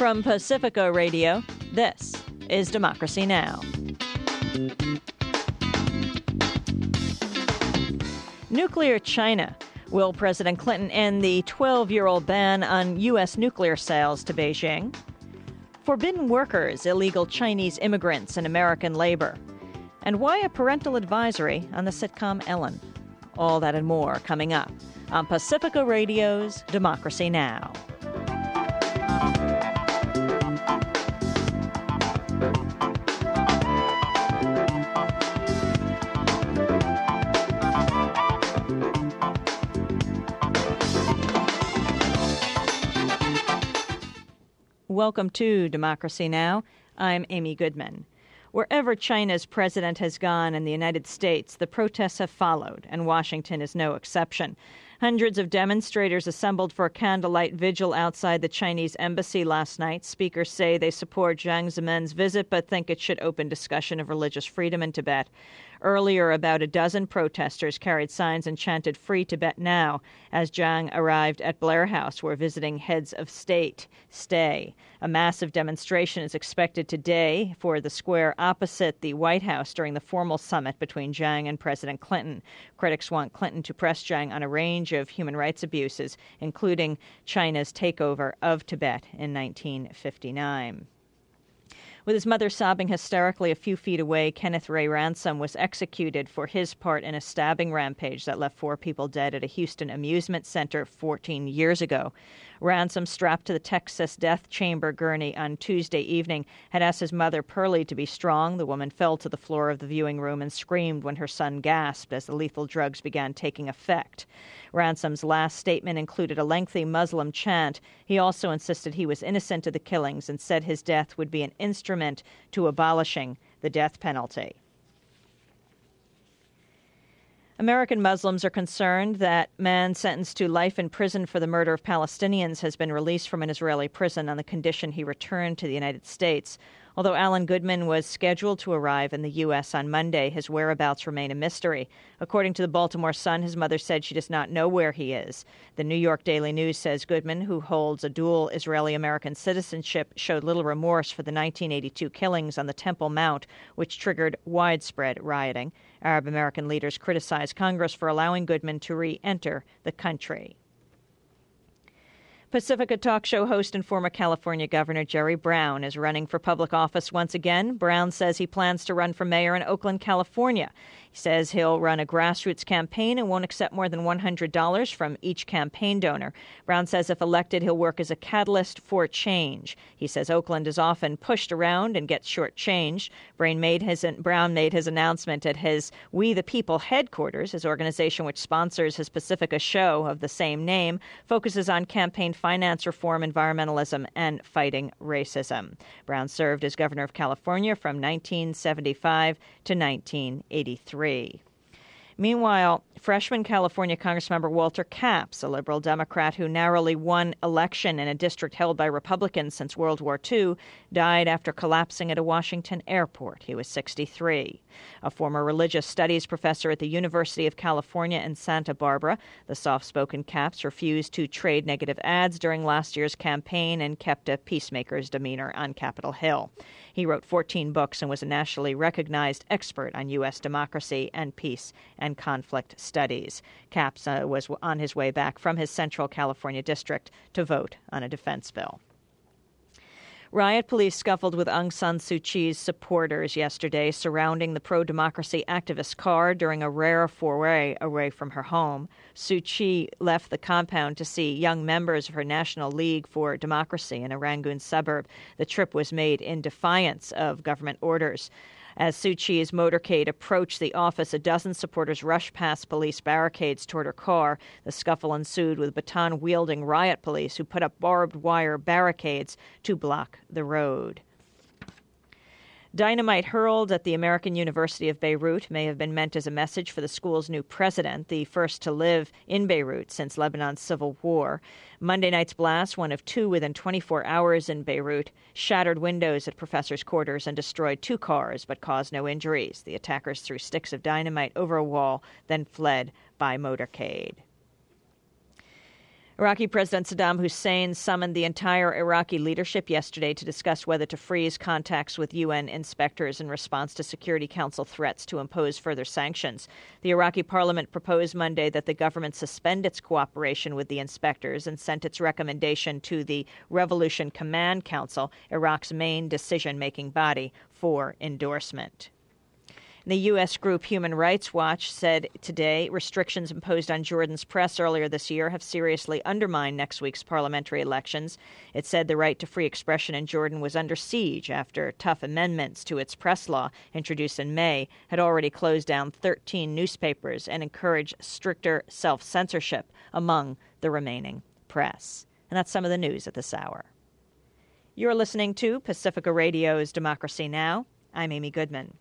From Pacifica Radio, this is Democracy Now! Nuclear China. Will President Clinton end the 12-year-old ban on U.S. nuclear sales to Beijing? Forbidden workers, illegal Chinese immigrants, and American labor. And why a parental advisory on the sitcom Ellen? All that and more coming up on Pacifica Radio's Democracy Now! Welcome to Democracy Now! I'm Amy Goodman. Wherever China's president has gone in the United States, the protests have followed, and Washington is no exception. Hundreds of demonstrators assembled for a candlelight vigil outside the Chinese embassy last night. Speakers say they support Jiang Zemin's visit, but think it should open discussion of religious freedom in Tibet. Earlier, about a dozen protesters carried signs and chanted "Free Tibet Now" as Jiang arrived at Blair House, where visiting heads of state stay. A massive demonstration is expected today for the square opposite the White House during the formal summit between Jiang and President Clinton. Critics want Clinton to press Jiang on a range of human rights abuses, including China's takeover of Tibet in 1959. With his mother sobbing hysterically a few feet away, Kenneth Ray Ransom was executed for his part in a stabbing rampage that left 4 people dead at a Houston amusement center 14 years ago. Ransom, strapped to the Texas death chamber gurney on Tuesday evening, had asked his mother, Pearlie, to be strong. The woman fell to the floor of the viewing room and screamed when her son gasped as the lethal drugs began taking effect. Ransom's last statement included a lengthy Muslim chant. He also insisted he was innocent of the killings and said his death would be an instrument to abolishing the death penalty. American Muslims are concerned that man sentenced to life in prison for the murder of Palestinians has been released from an Israeli prison on the condition he return to the United States. Although Alan Goodman was scheduled to arrive in the U.S. on Monday, his whereabouts remain a mystery. According to the Baltimore Sun, his mother said she does not know where he is. The New York Daily News says Goodman, who holds a dual Israeli-American citizenship, showed little remorse for the 1982 killings on the Temple Mount, which triggered widespread rioting. Arab American leaders criticized Congress for allowing Goodman to re-enter the country. Pacifica talk show host and former California Governor Jerry Brown is running for public office once again. Brown says he plans to run for mayor in Oakland, California. He says he'll run a grassroots campaign and won't accept more than $100 from each campaign donor. Brown says if elected, he'll work as a catalyst for change. He says Oakland is often pushed around and gets shortchanged. Brown made his announcement at his We the People headquarters. His organization, which sponsors his Pacifica show of the same name, focuses on campaign finance reform, environmentalism, and fighting racism. Brown served as governor of California from 1975 to 1983. Meanwhile, freshman California Congressmember Walter Capps, a liberal Democrat who narrowly won election in a district held by Republicans since World War II, died after collapsing at a Washington airport. He was 63. A former religious studies professor at the University of California in Santa Barbara, the soft-spoken Capps refused to trade negative ads during last year's campaign and kept a peacemaker's demeanor on Capitol Hill. He wrote 14 books and was a nationally recognized expert on U.S. democracy and peace and conflict studies. Capps was on his way back from his Central California district to vote on a defense bill. Riot police scuffled with Aung San Suu Kyi's supporters yesterday surrounding the pro-democracy activist car during a rare foray away from her home. Suu Kyi left the compound to see young members of her National League for Democracy in a Rangoon suburb. The trip was made in defiance of government orders. As Suu Kyi's motorcade approached the office, a dozen supporters rushed past police barricades toward her car. The scuffle ensued with baton-wielding riot police who put up barbed wire barricades to block the road. Dynamite hurled at the American University of Beirut may have been meant as a message for the school's new president, the first to live in Beirut since Lebanon's civil war. Monday night's blast, one of 2 within 24 hours in Beirut, shattered windows at professors' quarters and destroyed 2 cars but caused no injuries. The attackers threw sticks of dynamite over a wall, then fled by motorcade. Iraqi President Saddam Hussein summoned the entire Iraqi leadership yesterday to discuss whether to freeze contacts with UN inspectors in response to Security Council threats to impose further sanctions. The Iraqi parliament proposed Monday that the government suspend its cooperation with the inspectors and sent its recommendation to the Revolution Command Council, Iraq's main decision-making body, for endorsement. The U.S. group Human Rights Watch said today restrictions imposed on Jordan's press earlier this year have seriously undermined next week's parliamentary elections. It said the right to free expression in Jordan was under siege after tough amendments to its press law, introduced in May, had already closed down 13 newspapers and encouraged stricter self-censorship among the remaining press. And that's some of the news at this hour. You're listening to Pacifica Radio's Democracy Now! I'm Amy Goodman.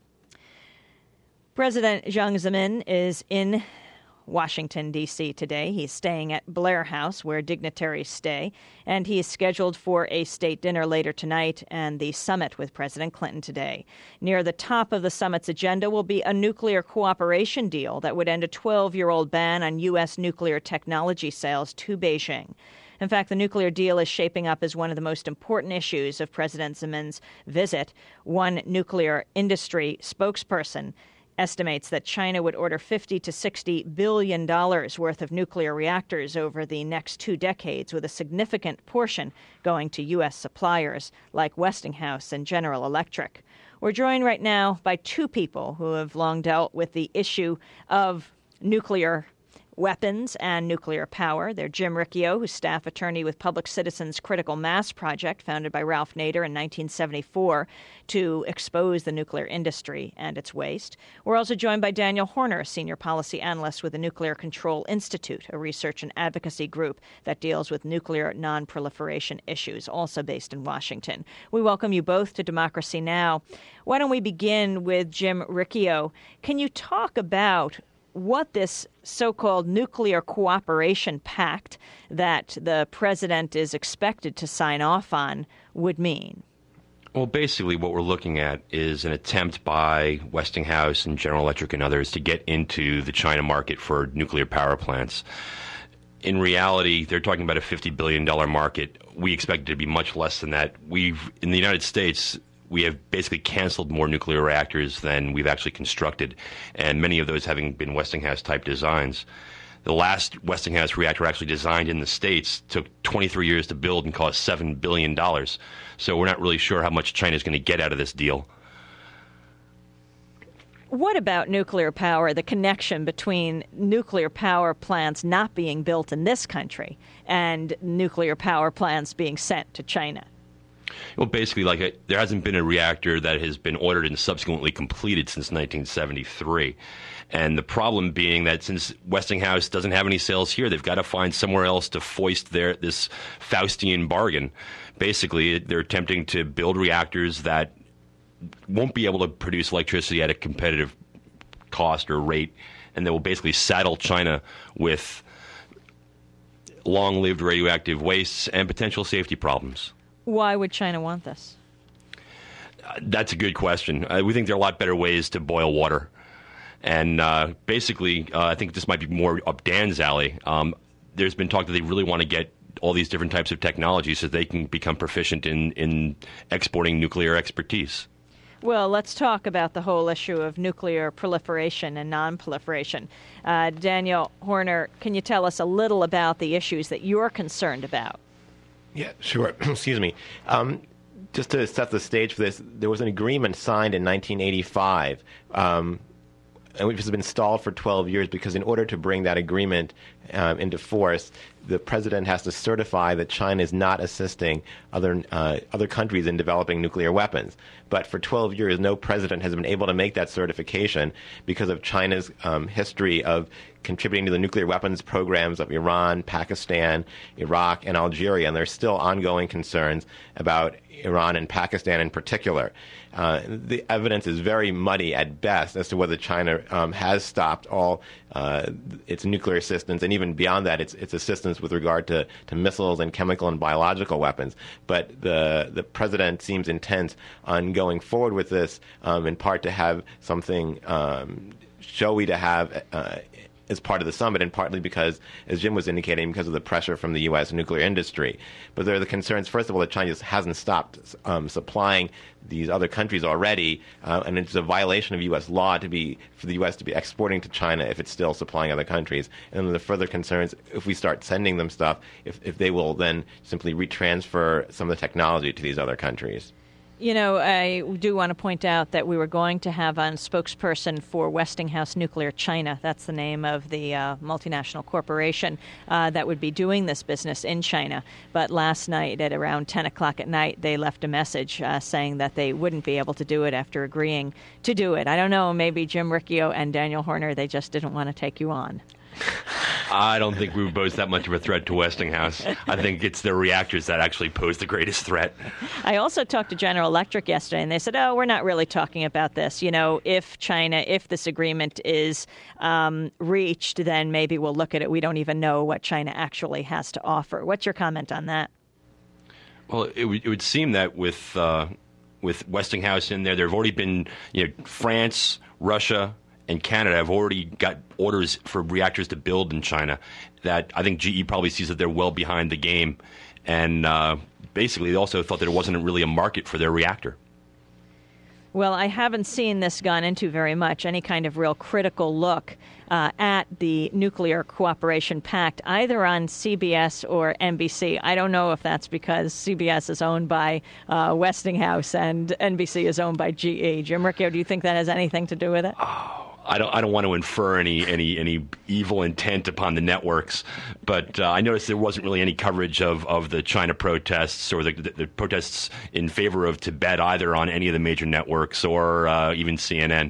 President Jiang Zemin is in Washington, D.C. today. He's staying at Blair House, where dignitaries stay, and he is scheduled for a state dinner later tonight and the summit with President Clinton today. Near the top of the summit's agenda will be a nuclear cooperation deal that would end a 12-year-old ban on U.S. nuclear technology sales to Beijing. In fact, the nuclear deal is shaping up as one of the most important issues of President Zemin's visit. One nuclear industry spokesperson estimates that China would order $50 to $60 billion worth of nuclear reactors over the next 2 decades, with a significant portion going to U.S. suppliers like Westinghouse and General Electric. We're joined right now by two people who have long dealt with the issue of nuclear weapons and nuclear power. They're Jim Riccio, who's staff attorney with Public Citizens Critical Mass Project, founded by Ralph Nader in 1974 to expose the nuclear industry and its waste. We're also joined by Daniel Horner, a senior policy analyst with the Nuclear Control Institute, a research and advocacy group that deals with nuclear non-proliferation issues, also based in Washington. We welcome you both to Democracy Now! Why don't we begin with Jim Riccio? Can you talk about what this so-called nuclear cooperation pact that the president is expected to sign off on would mean? Well, basically what we're looking at is an attempt by Westinghouse and General Electric and others to get into the China market for nuclear power plants. In reality, they're talking about a $50 billion market. We expect it to be much less than that. In the United States, we have basically canceled more nuclear reactors than we've actually constructed, and many of those having been Westinghouse-type designs. The last Westinghouse reactor actually designed in the States took 23 years to build and cost $7 billion. So we're not really sure how much China is going to get out of this deal. What about nuclear power, the connection between nuclear power plants not being built in this country and nuclear power plants being sent to China? Well, basically, there hasn't been a reactor that has been ordered and subsequently completed since 1973. And the problem being that since Westinghouse doesn't have any sales here, they've got to find somewhere else to foist this Faustian bargain. Basically, they're attempting to build reactors that won't be able to produce electricity at a competitive cost or rate, and they will basically saddle China with long-lived radioactive wastes and potential safety problems. Why would China want this? That's a good question. We think there are a lot better ways to boil water. And basically, I think this might be more up Dan's alley. There's been talk that they really want to get all these different types of technologies so they can become proficient in exporting nuclear expertise. Well, let's talk about the whole issue of nuclear proliferation and non-proliferation. Daniel Horner, can you tell us a little about the issues that you're concerned about? Yeah, sure. Excuse me. Just to set the stage for this, there was an agreement signed in 1985, which has been stalled for 12 years because in order to bring that agreement into force, the president has to certify that China is not assisting other countries in developing nuclear weapons. But for 12 years, no president has been able to make that certification because of China's history of contributing to the nuclear weapons programs of Iran, Pakistan, Iraq, and Algeria. And there's still ongoing concerns about Iran and Pakistan in particular. The evidence is very muddy at best as to whether China has stopped all its nuclear assistance, and even beyond that, its assistance with regard to missiles and chemical and biological weapons. But the president seems intent on going forward with this, in part to have something showy to have as part of the summit, and partly because, as Jim was indicating, because of the pressure from the U.S. nuclear industry. But there are the concerns, first of all, that China just hasn't stopped supplying these other countries already, and it's a violation of U.S. law for the U.S. to be exporting to China if it's still supplying other countries. And then the further concerns, if we start sending them stuff, if they will then simply retransfer some of the technology to these other countries. You know, I do want to point out that we were going to have on spokesperson for Westinghouse Nuclear China. That's the name of the multinational corporation that would be doing this business in China. But last night at around 10 o'clock at night, they left a message saying that they wouldn't be able to do it after agreeing to do it. I don't know, maybe Jim Riccio and Daniel Horner, they just didn't want to take you on. I don't think we pose that much of a threat to Westinghouse. I think it's their reactors that actually pose the greatest threat. I also talked to General Electric yesterday, and they said, we're not really talking about this. You know, if this agreement is reached, then maybe we'll look at it. We don't even know what China actually has to offer. What's your comment on that? Well, it would seem that with Westinghouse in there have already been, France, Russia, and Canada have already got orders for reactors to build in China that I think GE probably sees that they're well behind the game. And basically, they also thought that there wasn't really a market for their reactor. Well, I haven't seen this gone into very much, any kind of real critical look at the Nuclear Cooperation Pact, either on CBS or NBC. I don't know if that's because CBS is owned by Westinghouse and NBC is owned by GE. Jim Riccio, do you think that has anything to do with it? I don't want to infer any evil intent upon the networks, but I noticed there wasn't really any coverage of the China protests or the protests in favor of Tibet either on any of the major networks or even CNN.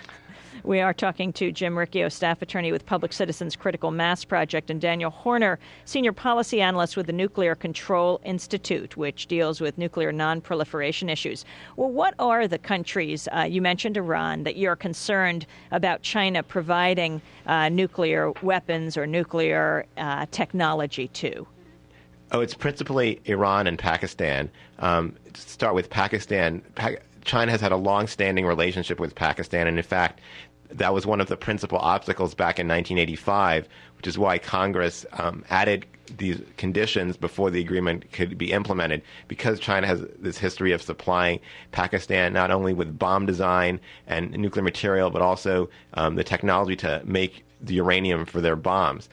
We are talking to Jim Riccio, staff attorney with Public Citizens Critical Mass Project, and Daniel Horner, senior policy analyst with the Nuclear Control Institute, which deals with nuclear non-proliferation issues. Well, what are the countries, you mentioned Iran, that you're concerned about China providing nuclear weapons or nuclear technology to? Oh, it's principally Iran and Pakistan. To start with Pakistan, China has had a long-standing relationship with Pakistan, and in fact, that was one of the principal obstacles back in 1985, which is why Congress added these conditions before the agreement could be implemented, because China has this history of supplying Pakistan not only with bomb design and nuclear material, but also the technology to make the uranium for there's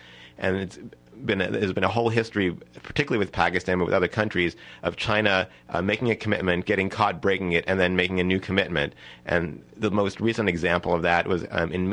been a whole history, particularly with Pakistan, but with other countries, of China making a commitment, getting caught breaking it, and then making a new commitment. And the most recent example of that was in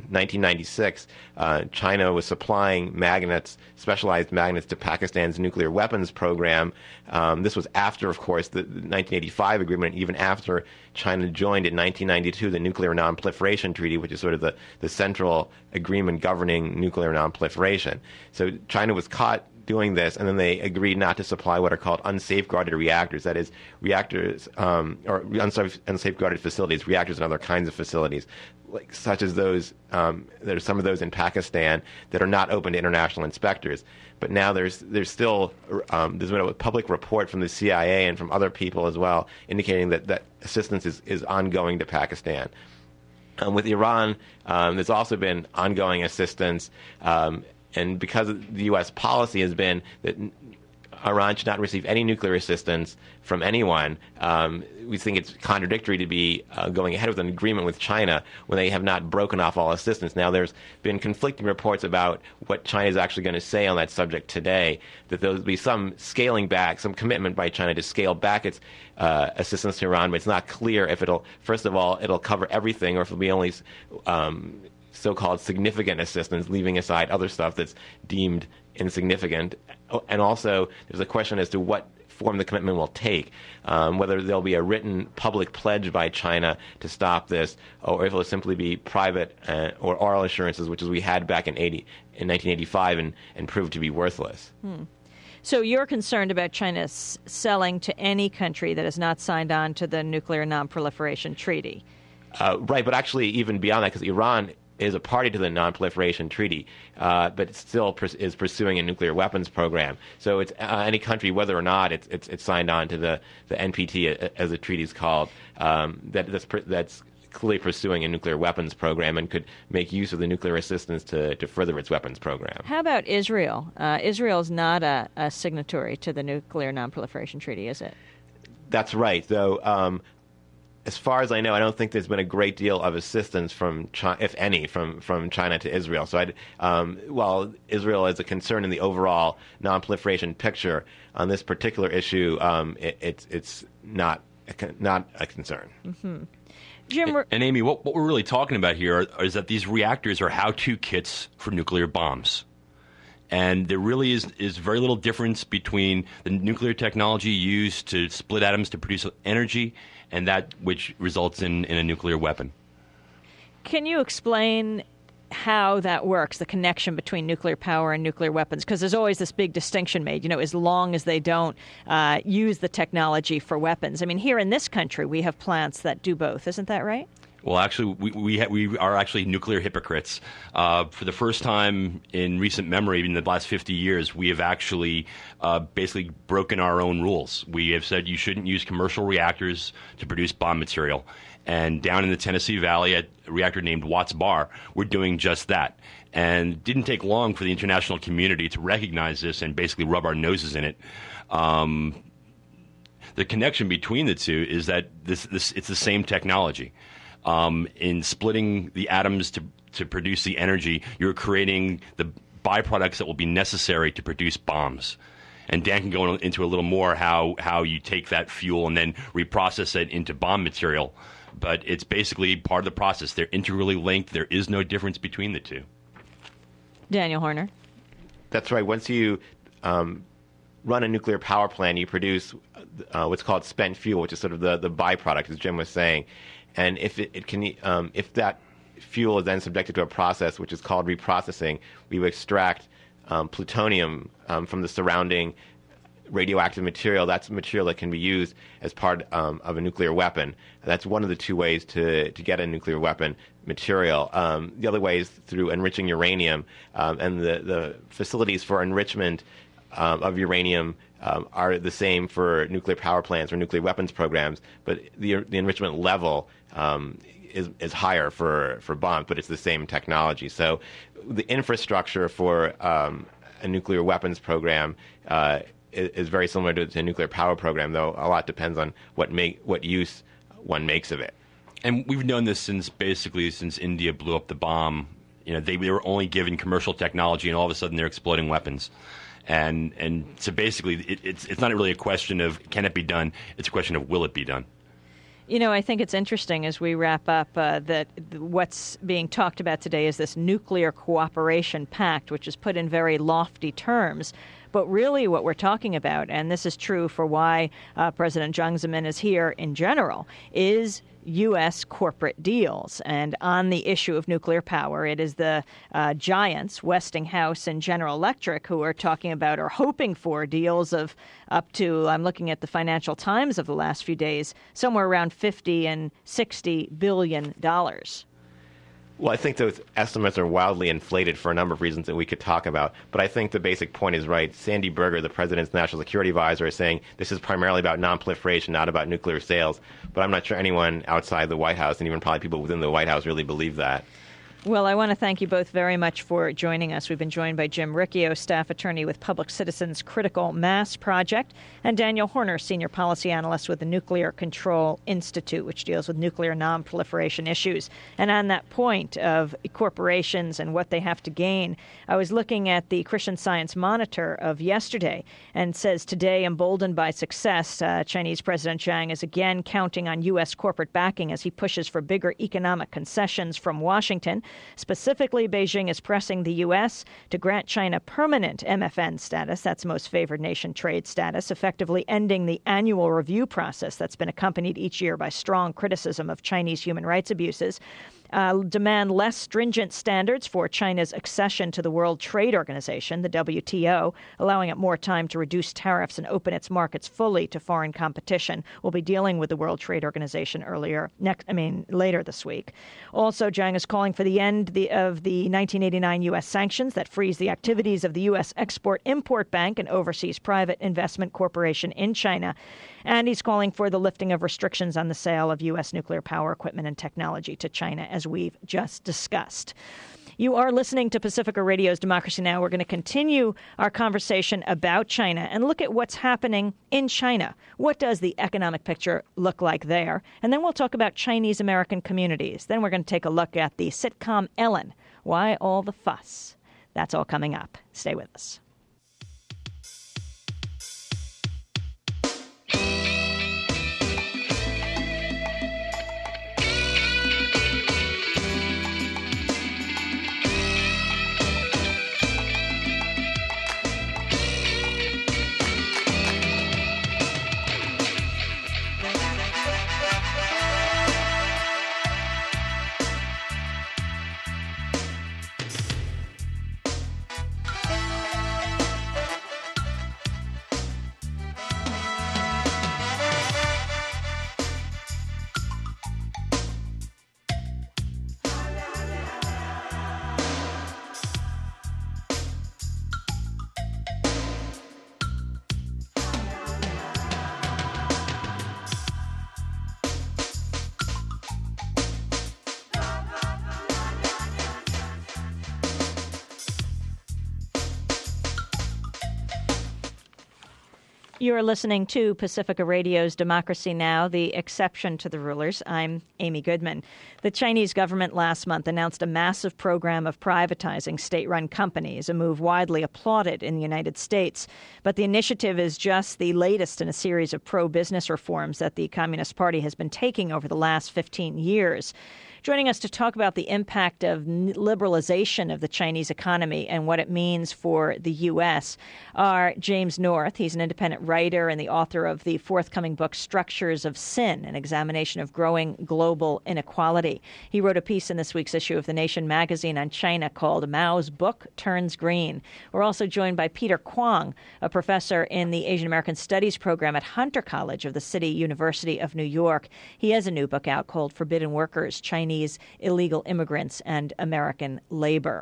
1996, China was supplying specialized magnets to Pakistan's nuclear weapons program. This was after, of course, the 1985 agreement, even after China joined in 1992 the Nuclear Non-Proliferation Treaty, which is sort of the central agreement governing nuclear non-proliferation. So China was caught doing this, and then they agreed not to supply what are called unsafeguarded reactors, that is, reactors or unsafeguarded facilities, reactors and other kinds of facilities, such as those. There are some of those in Pakistan that are not open to international inspectors. But now there's still there's been a public report from the CIA and from other people as well indicating that assistance is ongoing to Pakistan. With Iran, there's also been ongoing assistance, and because the U.S. policy has been that Iran should not receive any nuclear assistance from anyone, we think it's contradictory to be going ahead with an agreement with China when they have not broken off all assistance. Now, there's been conflicting reports about what China is actually going to say on that subject today, that there will be some scaling back, some commitment by China to scale back its assistance to Iran, but it's not clear if first of all, it'll cover everything, or if it'll be only so-called significant assistance, leaving aside other stuff that's deemed insignificant. And also, there's a question as to what form the commitment will take, whether there'll be a written public pledge by China to stop this, or if it'll simply be private or oral assurances, which is we had back in 1985 and proved to be worthless. So you're concerned about China selling to any country that has not signed on to the Nuclear Non-Proliferation Treaty? Right, but actually even beyond that, because Iran is a party to the Non-Proliferation Treaty, but it still is pursuing a nuclear weapons program. So it's any country, whether or not it's signed on to the NPT, as the treaty is called, that's clearly pursuing a nuclear weapons program and could make use of the nuclear assistance to further its weapons program. How about Israel? Israel is not a signatory to the Nuclear Nonproliferation Treaty, is it? That's right, though. As far as I know, I don't think there's been a great deal of assistance from China, if any, from China to Israel. So, while Israel is a concern in the overall nonproliferation picture, on this particular issue, it's not a concern. Mm-hmm. Jim, and Amy, what we're really talking about here is that these reactors are how-to kits for nuclear bombs. And there really is very little difference between the nuclear technology used to split atoms to produce energy and that which results in a nuclear weapon. Can you explain how that works, the connection between nuclear power and nuclear weapons? Because there's always this big distinction made, as long as they don't use the technology for weapons. I mean, here in this country, we have plants that do both. Isn't that right? Well, actually, we are actually nuclear hypocrites. For the first time in recent memory, in the last 50 years, we have actually basically broken our own rules. We have said you shouldn't use commercial reactors to produce bomb material. And down in the Tennessee Valley at a reactor named Watts Bar, we're doing just that. And it didn't take long for the international community to recognize this and basically rub our noses in it. The connection between the two is that it's the same technology. In splitting the atoms to produce the energy, you're creating the byproducts that will be necessary to produce bombs. And Dan can go into a little more how you take that fuel and then reprocess it into bomb material. But it's basically part of the process. They're integrally linked. There is no difference between the two. Daniel Horner. That's right. Once you run a nuclear power plant, you produce what's called spent fuel, which is sort of the byproduct, as Jim was saying. And if if that fuel is then subjected to a process which is called reprocessing, we would extract plutonium from the surrounding radioactive material. That's material that can be used as part of a nuclear weapon. That's one of the two ways to get a nuclear weapon material. The other way is through enriching uranium, and the facilities for enrichment of uranium are the same for nuclear power plants or nuclear weapons programs, but the enrichment level is higher for bombs, but it's the same technology. So the infrastructure for a nuclear weapons program is very similar to a nuclear power program, though a lot depends on what use one makes of it. And we've known this since India blew up the bomb. They were only given commercial technology, and all of a sudden they're exploding weapons. And so basically, it's not really a question of can it be done. It's a question of will it be done. I think it's interesting as we wrap up that what's being talked about today is this Nuclear Cooperation Pact, which is put in very lofty terms. But really what we're talking about, and this is true for why President Jiang Zemin is here in general, is U.S. corporate deals. And on the issue of nuclear power, it is the giants, Westinghouse and General Electric, who are talking about or hoping for deals of up to, I'm looking at the Financial Times of the last few days, somewhere around $50 and $60 billion. Well, I think those estimates are wildly inflated for a number of reasons that we could talk about. But I think the basic point is right. Sandy Berger, the president's national security advisor, is saying this is primarily about nonproliferation, not about nuclear sales. But I'm not sure anyone outside the White House, and even probably people within the White House, really believe that. Well, I want to thank you both very much for joining us. We've been joined by Jim Riccio, staff attorney with Public Citizens Critical Mass Project, and Daniel Horner, senior policy analyst with the Nuclear Control Institute, which deals with nuclear nonproliferation issues. And on that point of corporations and what they have to gain, I was looking at the Christian Science Monitor of yesterday and says today, emboldened by success, Chinese President Jiang is again counting on U.S. corporate backing as he pushes for bigger economic concessions from Washington. Specifically, Beijing is pressing the U.S. to grant China permanent MFN status, that's most favored nation trade status, effectively ending the annual review process that's been accompanied each year by strong criticism of Chinese human rights abuses. demand less stringent standards for China's accession to the World Trade Organization, the WTO, allowing it more time to reduce tariffs and open its markets fully to foreign competition. We'll be dealing with the World Trade Organization later this week. Also, Jiang is calling for the end of the 1989 U.S. sanctions that freeze the activities of the U.S. Export-Import Bank, an overseas private investment corporation in China. And he's calling for the lifting of restrictions on the sale of U.S. nuclear power equipment and technology to China, as we've just discussed. You are listening to Pacifica Radio's Democracy Now! We're going to continue our conversation about China and look at what's happening in China. What does the economic picture look like there? And then we'll talk about Chinese American communities. Then we're going to take a look at the sitcom Ellen. Why all the fuss? That's all coming up. Stay with us. You are listening to Pacifica Radio's Democracy Now!, the exception to the rulers. I'm Amy Goodman. The Chinese government last month announced a massive program of privatizing state-run companies, a move widely applauded in the United States. But the initiative is just the latest in a series of pro-business reforms that the Communist Party has been taking over the last 15 years. Joining us to talk about the impact of liberalization of the Chinese economy and what it means for the U.S. are James North. He's an independent writer and the author of the forthcoming book, Structures of Sin, an examination of growing global inequality. He wrote a piece in this week's issue of The Nation magazine on China called Mao's Book Turns Green. We're also joined by Peter Kwong, a professor in the Asian American Studies program at Hunter College of the City University of New York. He has a new book out called Forbidden Workers, Chinese Illegal Immigrants and American Labor.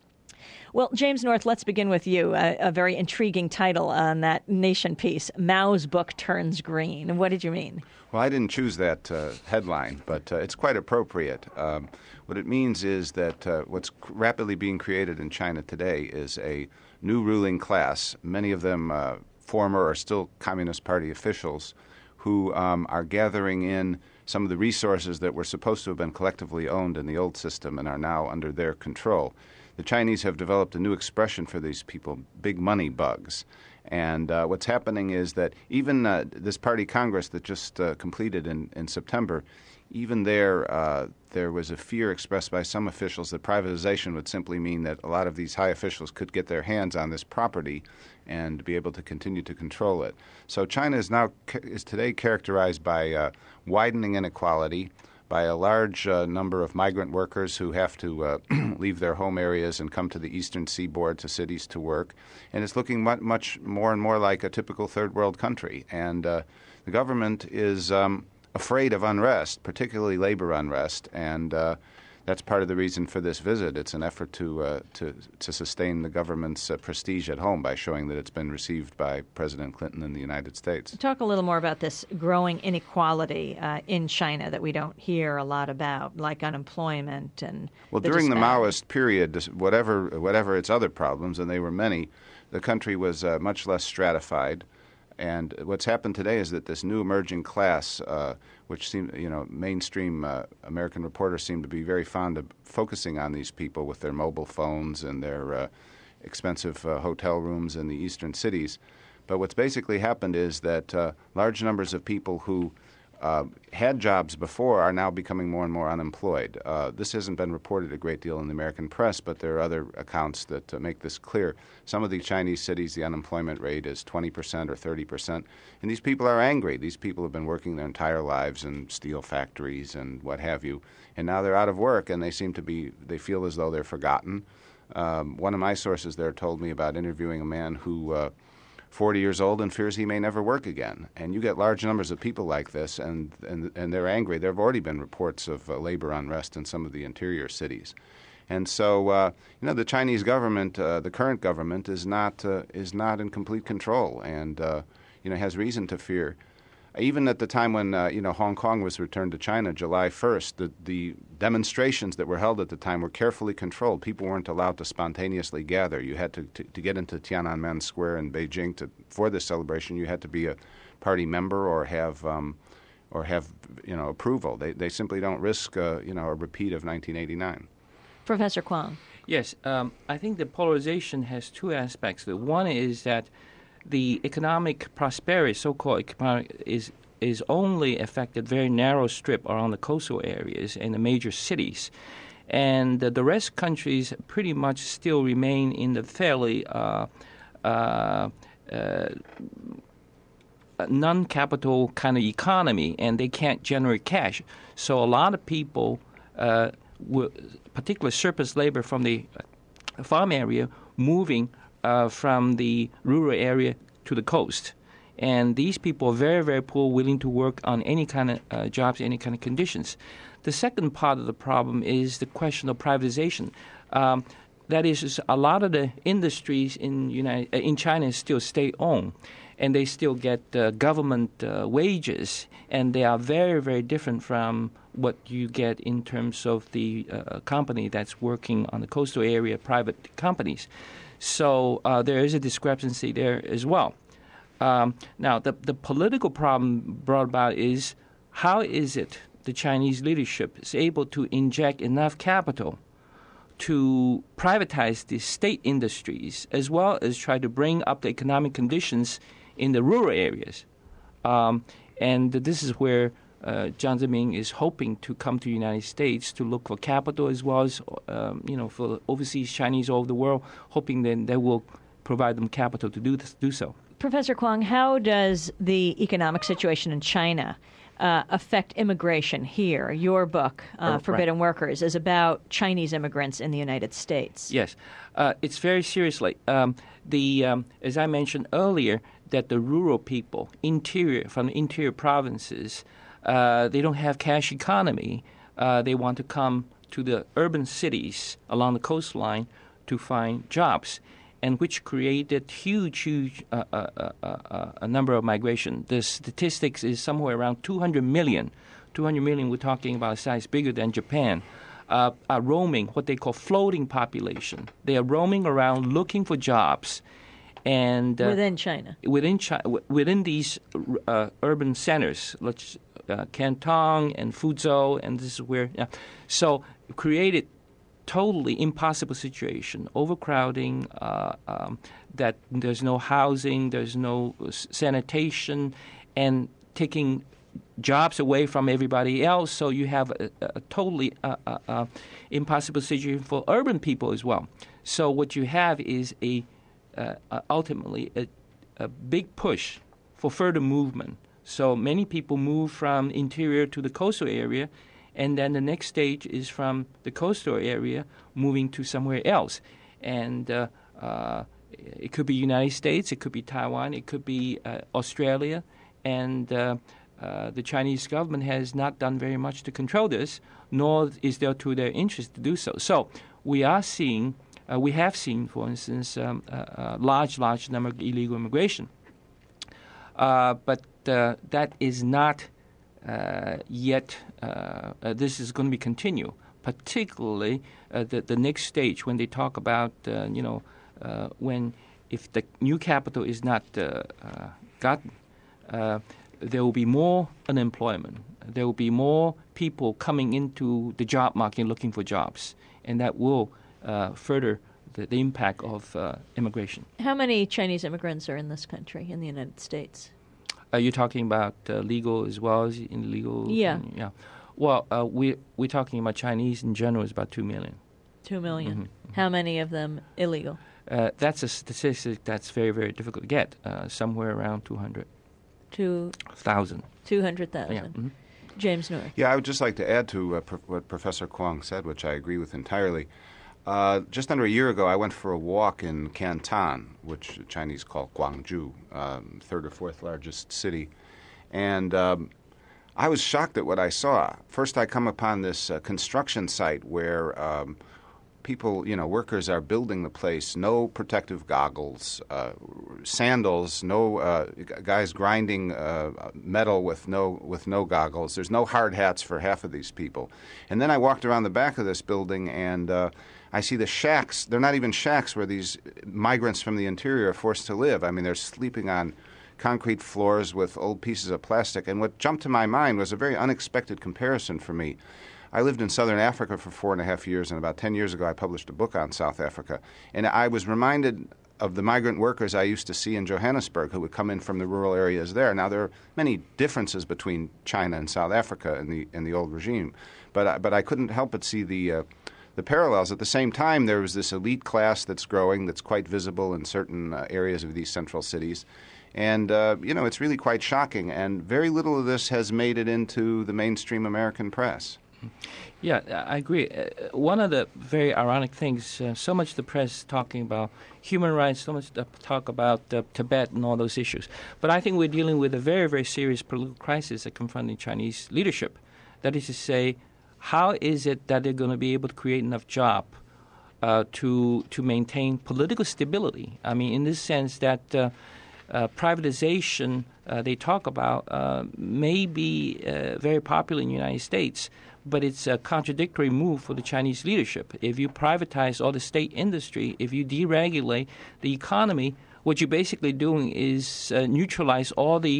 Well, James North, let's begin with you. A very intriguing title on that Nation piece, Mao's Book Turns Green. What did you mean? Well, I didn't choose that headline, but it's quite appropriate. What it means is that what's rapidly being created in China today is a new ruling class, many of them former or still Communist Party officials, who are gathering in some of the resources that were supposed to have been collectively owned in the old system and are now under their control. The Chinese have developed a new expression for these people, big money bugs. And what's happening is that even this party Congress that just completed in September, even there was a fear expressed by some officials that privatization would simply mean that a lot of these high officials could get their hands on this property and be able to continue to control it. So China is today characterized by widening inequality, by a large number of migrant workers who have to leave their home areas and come to the eastern seaboard to cities to work. And it's looking much more and more like a typical third world country. And the government is afraid of unrest, particularly labor unrest, and that's part of the reason for this visit. It's an effort to sustain the government's prestige at home by showing that it's been received by President Clinton in the United States. Talk a little more about this growing inequality in China that we don't hear a lot about, like unemployment and during the Maoist period, whatever its other problems, and they were many, the country was much less stratified. And what's happened today is that this new emerging class, which mainstream American reporters seem to be very fond of focusing on these people with their mobile phones and their expensive hotel rooms in the eastern cities. But what's basically happened is that large numbers of people who had jobs before are now becoming more and more unemployed. This hasn't been reported a great deal in the American press, but there are other accounts that make this clear. Some of the Chinese cities, the unemployment rate is 20% or 30%, and these people are angry. These people have been working their entire lives in steel factories and what have you, and now they're out of work, and they feel as though they're forgotten. One of my sources there told me about interviewing a man who 40 years old and fears he may never work again. And you get large numbers of people like this, and they're angry. There have already been reports of labor unrest in some of the interior cities. And so, the Chinese government, the current government, is not in complete control, and has reason to fear. Even at the time when Hong Kong was returned to China, July 1st, the demonstrations that were held at the time were carefully controlled. People weren't allowed to spontaneously gather. You had to get into Tiananmen Square in Beijing for this celebration. You had to be a party member or have approval. They simply don't risk a repeat of 1989. Professor Kwong. Yes, I think the polarization has two aspects. The one is that the economic prosperity, so-called economic, is only affected very narrow strip around the coastal areas and the major cities. And the rest countries pretty much still remain in the fairly non-capital kind of economy, and they can't generate cash. So a lot of people, particularly surplus labor from the farm area, moving from the rural area to the coast. And these people are very, very poor, willing to work on any kind of jobs, any kind of conditions. The second part of the problem is the question of privatization. That is, a lot of the industries in China is still state-owned, and they still get government wages, and they are very, very different from what you get in terms of the company that's working on the coastal area, private companies. So there is a discrepancy there as well. Now, the political problem brought about is how is it the Chinese leadership is able to inject enough capital to privatize the state industries as well as try to bring up the economic conditions in the rural areas. And this is where Jiang Zemin is hoping to come to the United States to look for capital as well as, for overseas Chinese all over the world, hoping then they will provide them capital to do so. Professor Kwong, how does the economic situation in China affect immigration here? Your book, Forbidden Workers, is about Chinese immigrants in the United States. Yes. It's very seriously. As I mentioned earlier, that the rural people, from the interior provinces, they don't have cash economy. They want to come to the urban cities along the coastline to find jobs, and which created huge a number of migration. The statistics is somewhere around 200 million. 200 million, we're talking about a size bigger than Japan, are roaming, what they call floating population. They are roaming around looking for jobs. And within China? Within these urban centers, Canton and Fuzhou, and this is where... So created totally impossible situation, overcrowding, that there's no housing, there's no sanitation, and taking jobs away from everybody else. So you have a totally impossible situation for urban people as well. So what you have is ultimately a big push for further movement. So many people move from interior to the coastal area, and then the next stage is from the coastal area moving to somewhere else. And it could be United States, it could be Taiwan, it could be Australia. And the Chinese government has not done very much to control this, nor is there to their interest to do so. So we have seen, for instance, a large number of illegal immigration. But that is not yet, this is going to be continue, particularly the next stage when they talk about, if the new capital is not gotten, there will be more unemployment. There will be more people coming into the job market looking for jobs, and that will further the impact of immigration. How many Chinese immigrants are in this country, in the United States? Are you talking about legal as well as illegal? Yeah. Yeah. Well, we're talking about Chinese in general is about 2 million. 2 million. How many of them illegal? That's a statistic that's very, very difficult to get. Somewhere around 200,000. 200,000. Yeah. Mm-hmm. James North. Yeah, I would just like to add to what Professor Kwong said, which I agree with entirely. Just under a year ago, I went for a walk in Canton, which the Chinese call Guangzhou, third or fourth largest city. And I was shocked at what I saw. First, I come upon this construction site where people, workers are building the place, no protective goggles, sandals, no guys grinding metal with no goggles. There's no hard hats for half of these people. And then I walked around the back of this building and I see the shacks. They're not even shacks where these migrants from the interior are forced to live. I mean, they're sleeping on concrete floors with old pieces of plastic. And what jumped to my mind was a very unexpected comparison for me. I lived in southern Africa for 4.5 years, and about 10 years ago I published a book on South Africa. And I was reminded of the migrant workers I used to see in Johannesburg who would come in from the rural areas there. Now, there are many differences between China and South Africa in the old regime, but I couldn't help but see the parallels. At the same time, there was this elite class that's growing, that's quite visible in certain areas of these central cities. And, it's really quite shocking. And very little of this has made it into the mainstream American press. Yeah, I agree. One of the very ironic things, so much the press talking about human rights, so much talk about Tibet and all those issues. But I think we're dealing with a very, very serious political crisis that confronting Chinese leadership. That is to say, how is it that they're going to be able to create enough jobs to maintain political stability? I mean, in this sense that privatization they talk about may be very popular in the United States, but it's a contradictory move for the Chinese leadership. If you privatize all the state industry, if you deregulate the economy, what you're basically doing is neutralize all the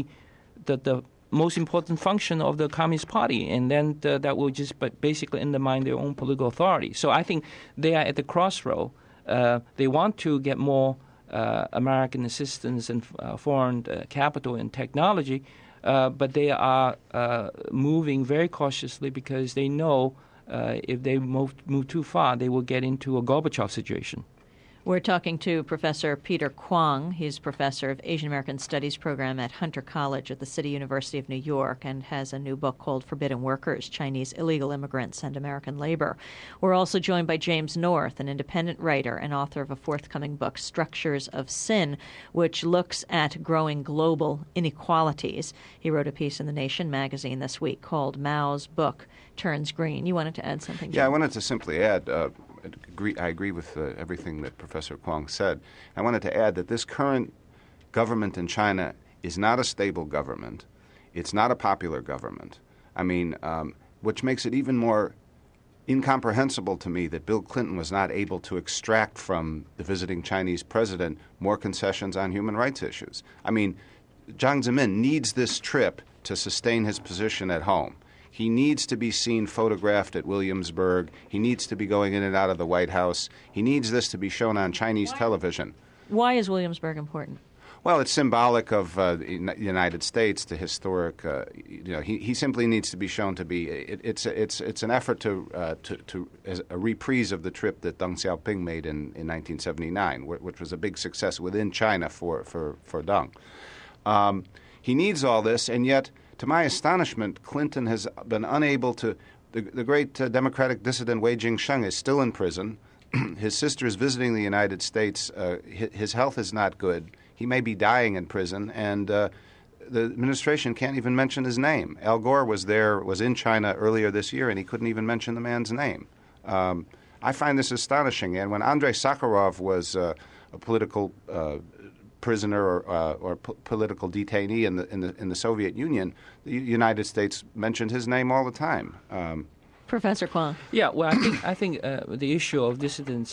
most important function of the Communist Party, and then that will just basically undermine their own political authority. So I think they are at the crossroad. They want to get more American assistance and foreign capital and technology, but they are moving very cautiously because they know if they move too far, they will get into a Gorbachev situation. We're talking to Professor Peter Kwong. He's professor of Asian American Studies program at Hunter College at the City University of New York and has a new book called Forbidden Workers, Chinese Illegal Immigrants and American Labor. We're also joined by James North, an independent writer and author of a forthcoming book, Structures of Sin, which looks at growing global inequalities. He wrote a piece in The Nation magazine this week called Mao's Book Turns Green. You wanted to add something, James? Yeah, I wanted to simply add I agree with everything that Professor Kwong said. I wanted to add that this current government in China is not a stable government. It's not a popular government. I mean, which makes it even more incomprehensible to me that Bill Clinton was not able to extract from the visiting Chinese president more concessions on human rights issues. I mean, Jiang Zemin needs this trip to sustain his position at home. He needs to be seen photographed at Williamsburg. He needs to be going in and out of the White House. He needs this to be shown on Chinese television. Why is Williamsburg important? Well, it's symbolic of the United States, the historic. He simply needs to be shown to be. It's an effort to as a reprise of the trip that Deng Xiaoping made in 1979, which was a big success within China for Deng. He needs all this, and yet, to my astonishment, Clinton has been unable to. The great Democratic dissident Wei Jingsheng is still in prison. His sister is visiting the United States. His health is not good. He may be dying in prison, and the administration can't even mention his name. Al Gore was in China earlier this year, and he couldn't even mention the man's name. I find this astonishing. And when Andrei Sakharov was a political prisoner or political detainee in the Soviet Union, the United States mentioned his name all the time. Professor Kwong. Yeah, well, I think the issue of dissidents,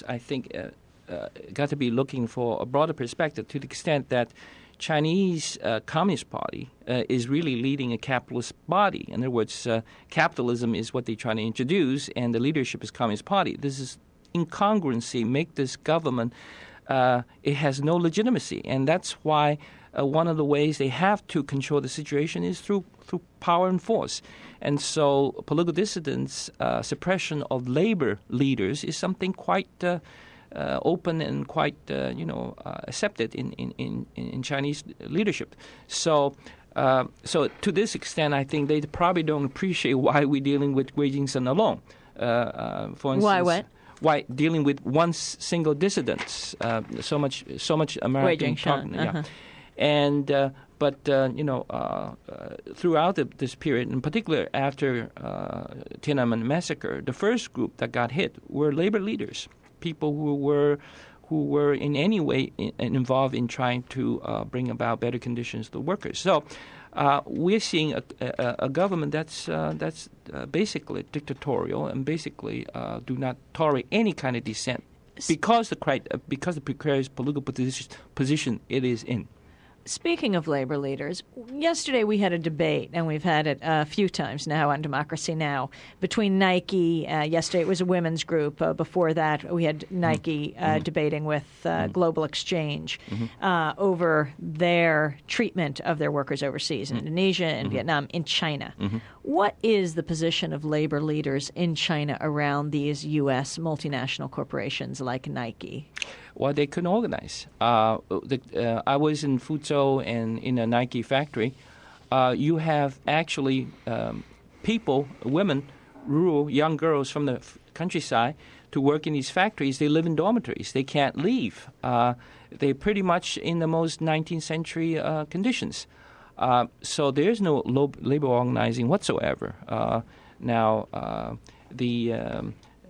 got to be looking for a broader perspective to the extent that Chinese Communist Party is really leading a capitalist body. In other words, capitalism is what they're trying to introduce, and the leadership is Communist Party. This is incongruency, make this government it has no legitimacy, and that's why one of the ways they have to control the situation is through power and force. And so political dissidents, suppression of labor leaders is something quite open and quite accepted in Chinese leadership. So to this extent, I think they probably don't appreciate why we're dealing with Wei Jingsheng alone. For instance, why what? Why dealing with one single dissident? So much American talk, yeah. And but throughout this period, in particular after Tiananmen massacre, the first group that got hit were labor leaders, people who were in any way involved in trying to bring about better conditions to workers. So we're seeing a government that's basically dictatorial and basically do not tolerate any kind of dissent because the precarious political position it is in. Speaking of labor leaders, yesterday we had a debate, and we've had it a few times now on Democracy Now!, between Nike. Yesterday it was a women's group. Before that, we had Nike debating with Global Exchange over their treatment of their workers overseas in Indonesia and Vietnam, in China. What is the position of labor leaders in China around these U.S. multinational corporations like Nike? Well, they couldn't organize. I was in Fuzhou and in a Nike factory. You have actually people, women, rural young girls from the countryside to work in these factories. They live in dormitories. They can't leave. They're pretty much in the most 19th century conditions. So there's no labor organizing whatsoever. Now, the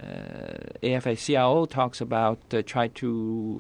AFL-CIO talks about try to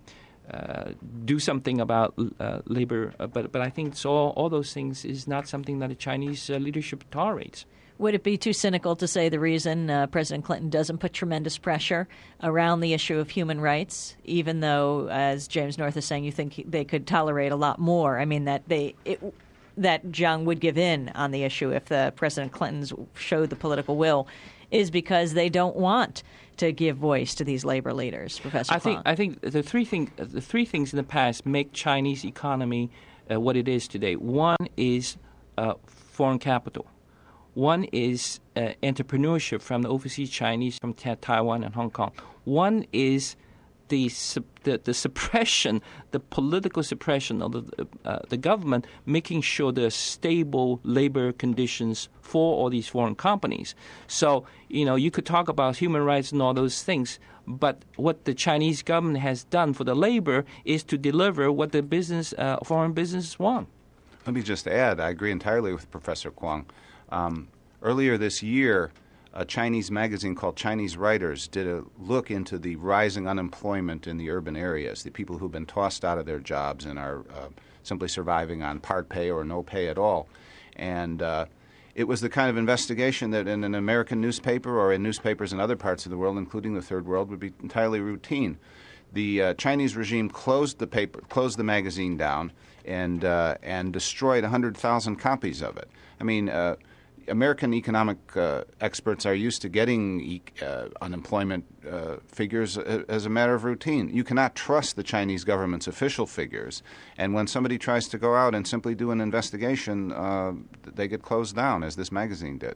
do something about labor, but I think all those things is not something that the Chinese leadership tolerates. Would it be too cynical to say the reason President Clinton doesn't put tremendous pressure around the issue of human rights, even though, as James North is saying, you think they could tolerate a lot more? I mean, that Jiang would give in on the issue if the President Clintons showed the political will, is because they don't want to give voice to these labor leaders, Professor Kwong. I think the three things in the past make Chinese economy what it is today. One is foreign capital. One is entrepreneurship from the overseas Chinese from Taiwan and Hong Kong. One is the suppression, the political suppression of the government, making sure there are stable labor conditions for all these foreign companies. So, you could talk about human rights and all those things, but what the Chinese government has done for the labor is to deliver what the foreign businesses want. Let me just add, I agree entirely with Professor Kwong. Earlier this year, a Chinese magazine called Chinese Writers did a look into the rising unemployment in the urban areas, the people who've been tossed out of their jobs and are simply surviving on part pay or no pay at all. And it was the kind of investigation that in an American newspaper or in newspapers in other parts of the world, including the Third World, would be entirely routine. The Chinese regime closed the magazine down and destroyed 100,000 copies of it. I mean, American economic experts are used to getting unemployment figures as a matter of routine. You cannot trust the Chinese government's official figures, and when somebody tries to go out and simply do an investigation, they get closed down, as this magazine did.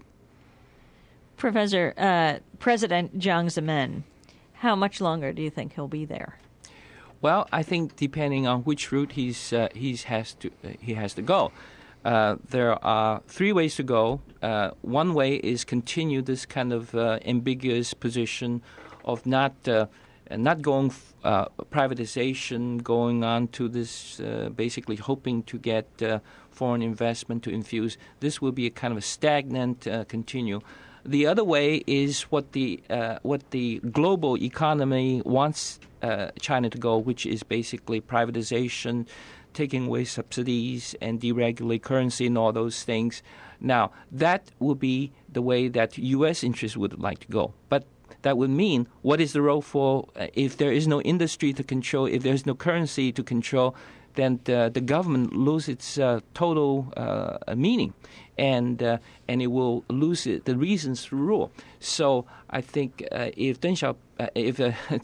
Professor, President Jiang Zemin, how much longer do you think he'll be there? Well, I think depending on which route he has to go. There are three ways to go. One way is continue this kind of ambiguous position of not going privatization, going on to this basically hoping to get foreign investment to infuse. This will be a kind of a stagnant continue. The other way is what the global economy wants China to go, which is basically privatization, taking away subsidies and deregulate currency and all those things. Now, that will be the way that U.S. interests would like to go. But that would mean, what is the role for, if there is no industry to control, if there's no currency to control, then the government loses its total meaning, and it will lose the reasons to rule. So I think if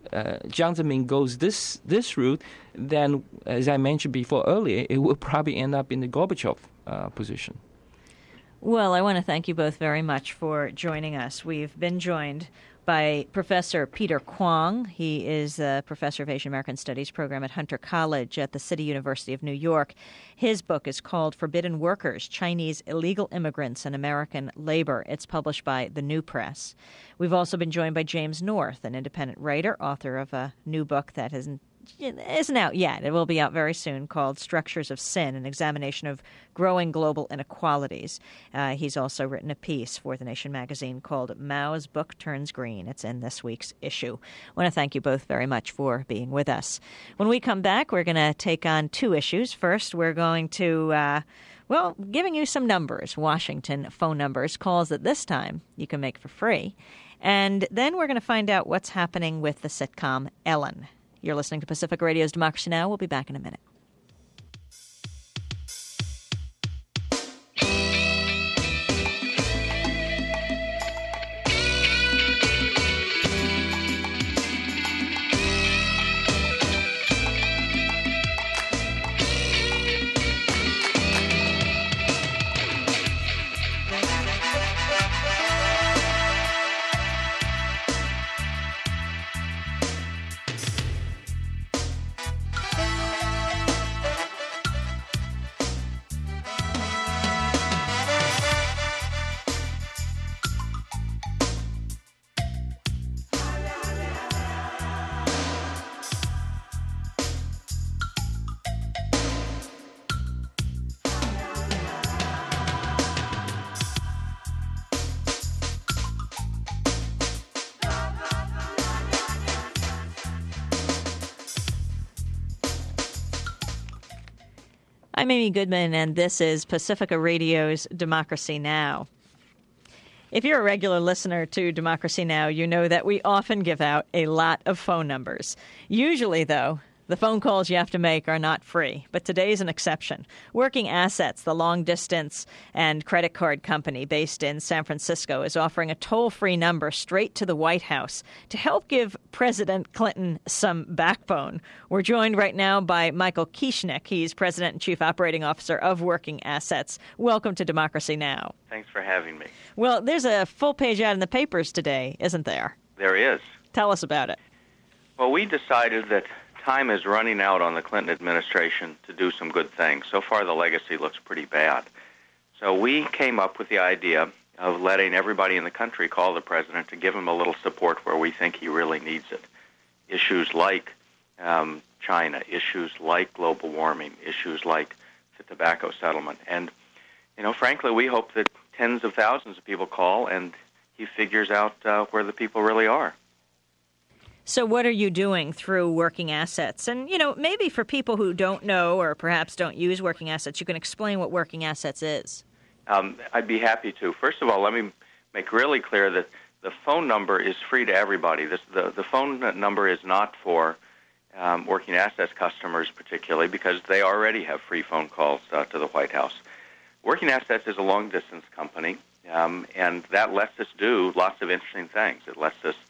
Jiang Zemin goes this route, then, as I mentioned before earlier, it will probably end up in the Gorbachev position. Well, I want to thank you both very much for joining us. We've been joined by Professor Peter Kwong. He is a professor of Asian American Studies program at Hunter College at the City University of New York. His book is called Forbidden Workers, Chinese Illegal Immigrants and American Labor. It's published by The New Press. We've also been joined by James North, an independent writer, author of a new book that isn't out yet. It will be out very soon, called Structures of Sin, an examination of growing global inequalities. He's also written a piece for The Nation magazine called Mao's Book Turns Green. It's in this week's issue. I want to thank you both very much for being with us. When we come back, we're going to take on two issues. First, we're going to giving you some numbers, Washington phone numbers, calls that this time you can make for free. And then we're going to find out what's happening with the sitcom Ellen. You're listening to Pacific Radio's Democracy Now! We'll be back in a minute. I'm Amy Goodman, and this is Pacifica Radio's Democracy Now! If you're a regular listener to Democracy Now!, you know that we often give out a lot of phone numbers. Usually, though, the phone calls you have to make are not free, but today's an exception. Working Assets, the long-distance and credit card company based in San Francisco, is offering a toll-free number straight to the White House to help give President Clinton some backbone. We're joined right now by Michael Kieschnick. He's President and Chief Operating Officer of Working Assets. Welcome to Democracy Now! Thanks for having me. Well, there's a full-page ad in the papers today, isn't there? There is. Tell us about it. Well, we decided that time is running out on the Clinton administration to do some good things. So far, the legacy looks pretty bad. So we came up with the idea of letting everybody in the country call the president to give him a little support where we think he really needs it. Issues like China, issues like global warming, issues like the tobacco settlement. And, frankly, we hope that tens of thousands of people call and he figures out where the people really are. So what are you doing through Working Assets? And, maybe for people who don't know or perhaps don't use Working Assets, you can explain what Working Assets is. I'd be happy to. First of all, let me make really clear that the phone number is free to everybody. The phone number is not for Working Assets customers particularly because they already have free phone calls to the White House. Working Assets is a long-distance company, and that lets us do lots of interesting things. It lets us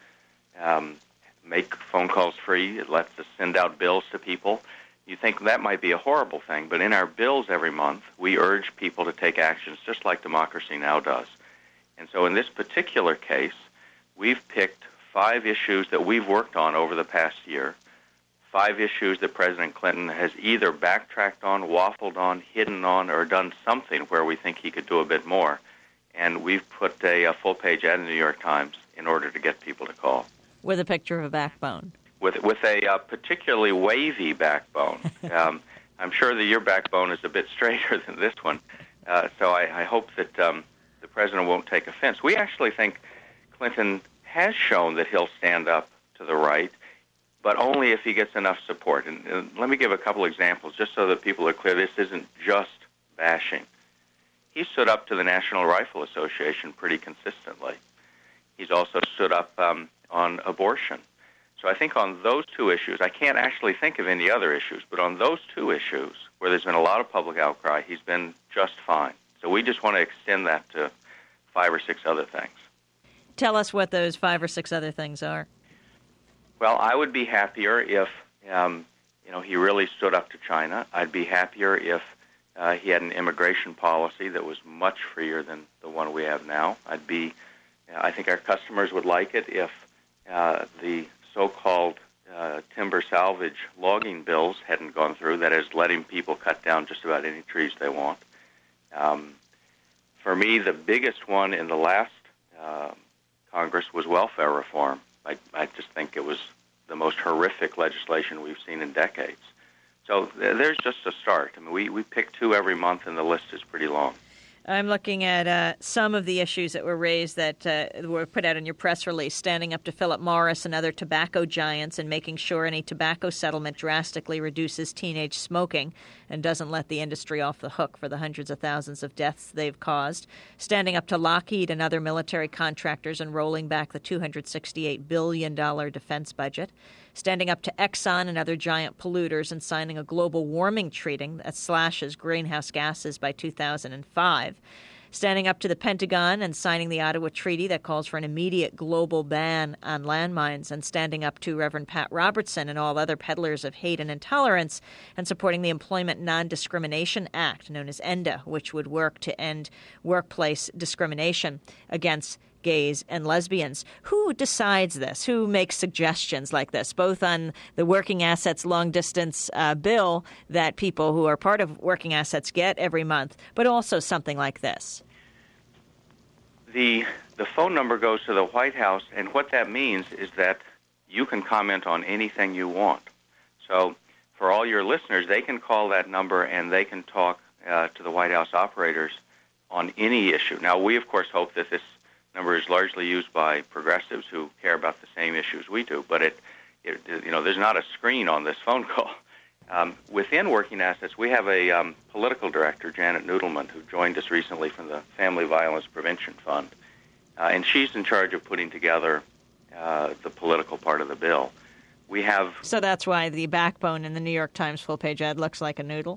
make phone calls free. It lets us send out bills to people. You think that might be a horrible thing, but in our bills every month, we urge people to take actions just like Democracy Now! Does. And so in this particular case, we've picked 5 issues that we've worked on over the past year, 5 issues that President Clinton has either backtracked on, waffled on, hidden on, or done something where we think he could do a bit more. And we've put a full-page ad in the New York Times in order to get people to call. With a picture of a backbone. With a particularly wavy backbone. I'm sure that your backbone is a bit straighter than this one, so I hope that the president won't take offense. We actually think Clinton has shown that he'll stand up to the right, but only if he gets enough support. And let me give a couple examples, just so that people are clear. This isn't just bashing. He stood up to the National Rifle Association pretty consistently. He's also stood up on abortion. So I think on those 2 issues, I can't actually think of any other issues, but on those 2 issues where there's been a lot of public outcry, he's been just fine. So we just want to extend that to 5 or 6 other things. Tell us what those 5 or 6 other things are. Well, I would be happier if he really stood up to China. I'd be happier if he had an immigration policy that was much freer than the one we have now. I think our customers would like it if the so-called timber salvage logging bills hadn't gone through, that is, letting people cut down just about any trees they want. For me, the biggest one in the last Congress was welfare reform. I just think it was the most horrific legislation we've seen in decades. So there's just a start. I mean, we pick 2 every month, and the list is pretty long. I'm looking at some of the issues that were raised that were put out in your press release, standing up to Philip Morris and other tobacco giants and making sure any tobacco settlement drastically reduces teenage smoking and doesn't let the industry off the hook for the hundreds of thousands of deaths they've caused. Standing up to Lockheed and other military contractors and rolling back the $268 billion defense budget. Standing up to Exxon and other giant polluters and signing a global warming treaty that slashes greenhouse gases by 2005. Standing up to the Pentagon and signing the Ottawa Treaty that calls for an immediate global ban on landmines, and standing up to Reverend Pat Robertson and all other peddlers of hate and intolerance, and supporting the Employment Non-Discrimination Act, known as ENDA, which would work to end workplace discrimination against gays and lesbians. Who decides this? Who makes suggestions like this, both on the Working Assets long-distance bill that people who are part of Working Assets get every month, but also something like this? The phone number goes to the White House, and what that means is that you can comment on anything you want. So for all your listeners, they can call that number and they can talk to the White House operators on any issue. Now, we, of course, hope that this number is largely used by progressives who care about the same issues we do, but there's not a screen on this phone call. Within Working Assets, we have a political director, Janet Noodleman, who joined us recently from the Family Violence Prevention Fund, and she's in charge of putting together the political part of the bill. So that's why the backbone in the New York Times full-page ad looks like a noodle?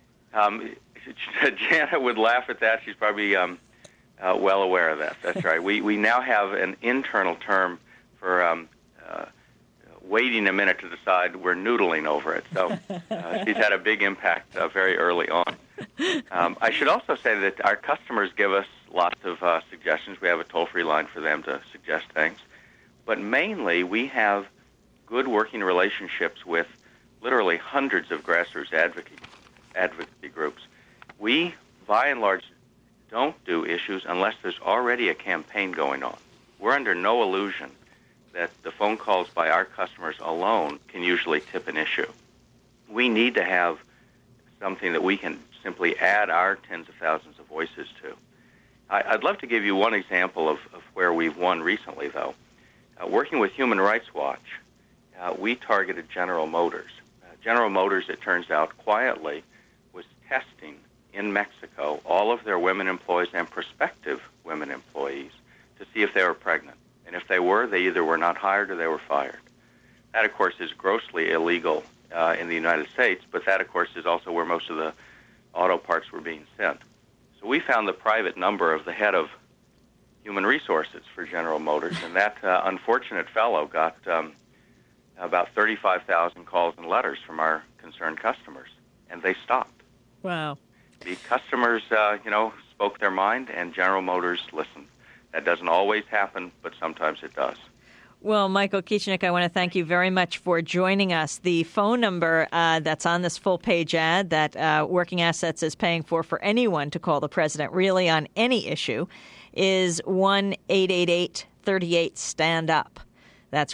Janet would laugh at that. She's probably well aware of that. That's right. We now have an internal term for waiting a minute to decide. We're noodling over it. So she's had a big impact very early on. I should also say that our customers give us lots of suggestions. We have a toll-free line for them to suggest things. But mainly, we have good working relationships with literally hundreds of grassroots advocacy groups. We, by and large, don't do issues unless there's already a campaign going on. We're under no illusion that the phone calls by our customers alone can usually tip an issue. We need to have something that we can simply add our tens of thousands of voices to. I'd love to give you one example of where we've won recently, though. Working with Human Rights Watch, we targeted General Motors. General Motors, it turns out, quietly was testing in Mexico all of their women employees and prospective women employees to see if they were pregnant. And if they were, they either were not hired or they were fired. That, of course, is grossly illegal in the United States, but that, of course, is also where most of the auto parts were being sent. So we found the private number of the head of human resources for General Motors, and that unfortunate fellow got about 35,000 calls and letters from our concerned customers, and they stopped. Wow. The customers, spoke their mind, and General Motors listened. That doesn't always happen, but sometimes it does. Well, Michael Kieschnick, I want to thank you very much for joining us. The phone number that's on this full-page ad that Working Assets is paying for anyone to call the president really on any issue is 1-888-38-STAND-UP. That's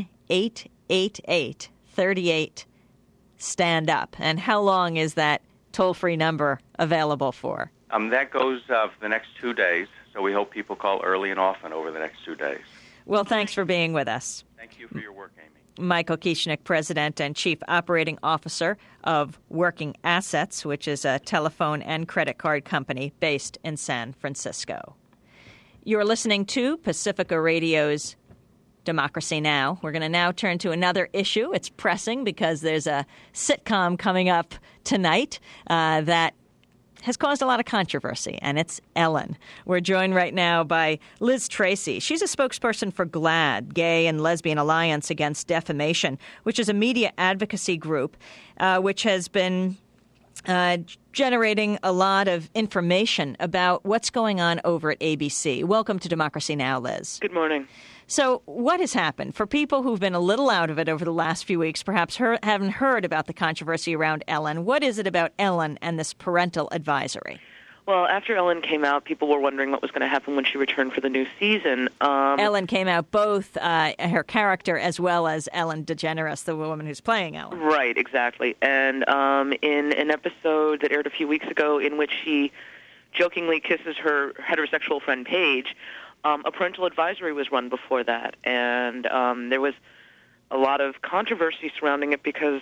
1-888-38-STAND-UP. And how long is that toll-free number available for? That goes for the next 2 days, so we hope people call early and often over the next 2 days. Well, thanks for being with us. Thank you for your work, Amy. Michael Kieschnick, President and Chief Operating Officer of Working Assets, which is a telephone and credit card company based in San Francisco. You're listening to Pacifica Radio's Democracy Now! We're going to now turn to another issue. It's pressing because there's a sitcom coming up tonight that has caused a lot of controversy, and it's Ellen. We're joined right now by Liz Tracy. She's a spokesperson for GLAAD, Gay and Lesbian Alliance Against Defamation, which is a media advocacy group which has been generating a lot of information about what's going on over at ABC. Welcome to Democracy Now!, Liz. Good morning. So what has happened? For people who've been a little out of it over the last few weeks, perhaps haven't heard about the controversy around Ellen, what is it about Ellen and this parental advisory? Well, after Ellen came out, people were wondering what was going to happen when she returned for the new season. Ellen came out, both her character as well as Ellen DeGeneres, the woman who's playing Ellen. Right, exactly. And in an episode that aired a few weeks ago in which she jokingly kisses her heterosexual friend Paige, a parental advisory was run before that, and there was a lot of controversy surrounding it because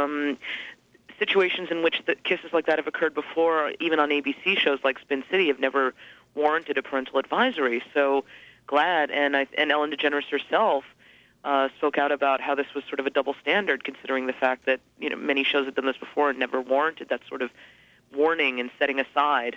situations in which the kisses like that have occurred before, even on ABC shows like Spin City, have never warranted a parental advisory. So GLAAD and Ellen DeGeneres herself spoke out about how this was sort of a double standard, considering the fact that many shows have done this before and never warranted that sort of warning and setting aside.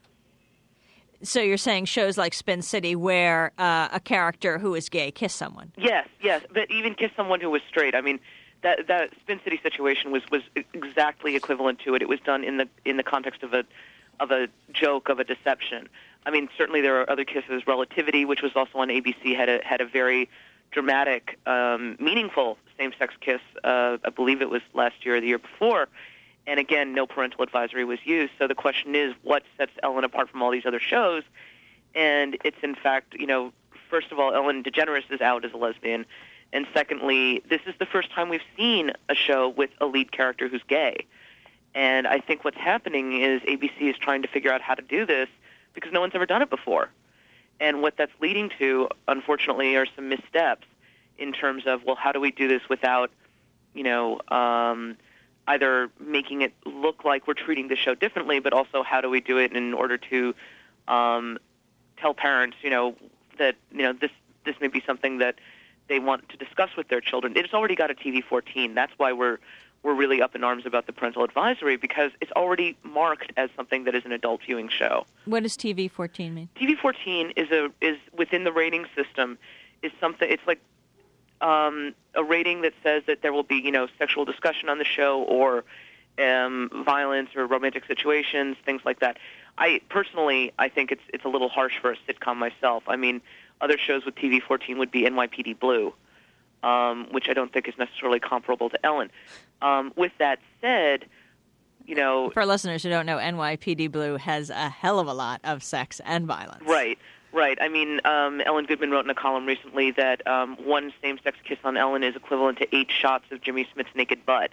So you're saying shows like Spin City where a character who is gay kissed someone? Yes, but even kissed someone who was straight. I mean, that Spin City situation was exactly equivalent to it. It was done in the context of a joke, of a deception. I mean, certainly there are other kisses. Relativity, which was also on ABC, had a very dramatic, meaningful same-sex kiss. I believe it was last year or the year before. And again, no parental advisory was used. So the question is, what sets Ellen apart from all these other shows? And it's in fact, first of all, Ellen DeGeneres is out as a lesbian. And secondly, this is the first time we've seen a show with a lead character who's gay. And I think what's happening is ABC is trying to figure out how to do this because no one's ever done it before. And what that's leading to, unfortunately, are some missteps in terms of, well, how do we do this without, either making it look like we're treating the show differently, but also how do we do it in order to tell parents, that this may be something that they want to discuss with their children. It's already got a TV-14. That's why we're really up in arms about the parental advisory, because it's already marked as something that is an adult viewing show. What does TV-14 mean? TV-14 is within the rating system is something. It's like a rating that says that there will be, sexual discussion on the show or violence or romantic situations, things like that. I think it's a little harsh for a sitcom myself. I mean, other shows with TV-14 would be NYPD Blue, which I don't think is necessarily comparable to Ellen. With that said, for listeners who don't know, NYPD Blue has a hell of a lot of sex and violence. Right. I mean, Ellen Goodman wrote in a column recently that one same-sex kiss on Ellen is equivalent to 8 shots of Jimmy Smith's naked butt.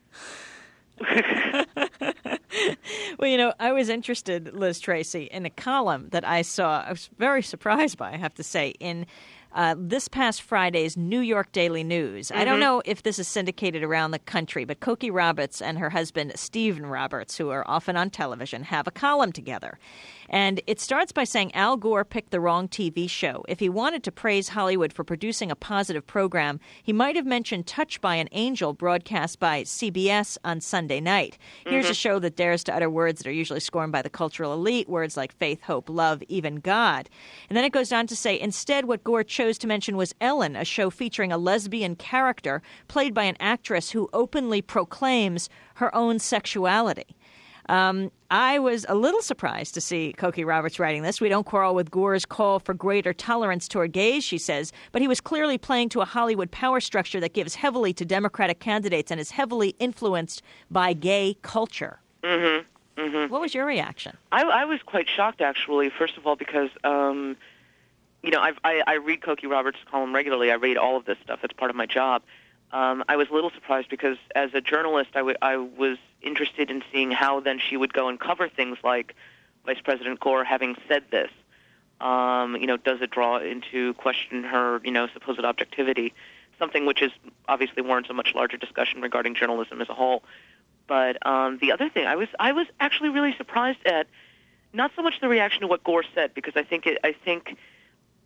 Well, I was interested, Liz Tracy, in a column that I saw. I was very surprised by, I have to say, in this past Friday's New York Daily News. Mm-hmm. I don't know if this is syndicated around the country, but Cokie Roberts and her husband, Stephen Roberts, who are often on television, have a column together. And it starts by saying Al Gore picked the wrong TV show. If he wanted to praise Hollywood for producing a positive program, he might have mentioned Touched by an Angel, broadcast by CBS on Sunday night. Here's a show that dares to utter words that are usually scorned by the cultural elite, words like faith, hope, love, even God. And then it goes on to say, instead, what Gore chose to mention was Ellen, a show featuring a lesbian character played by an actress who openly proclaims her own sexuality. I was a little surprised to see Cokie Roberts writing this. We don't quarrel with Gore's call for greater tolerance toward gays, she says, but he was clearly playing to a Hollywood power structure that gives heavily to Democratic candidates and is heavily influenced by gay culture. Mm-hmm. Mm-hmm. What was your reaction? I was quite shocked, actually, first of all, because, I read Cokie Roberts' column regularly. I read all of this stuff. It's part of my job. I was a little surprised because as a journalist, I was interested in seeing how then she would go and cover things like Vice President Gore having said this. Does it draw into question her, supposed objectivity, something which is obviously warrants a much larger discussion regarding journalism as a whole. But the other thing, I was actually really surprised at not so much the reaction to what Gore said, because I think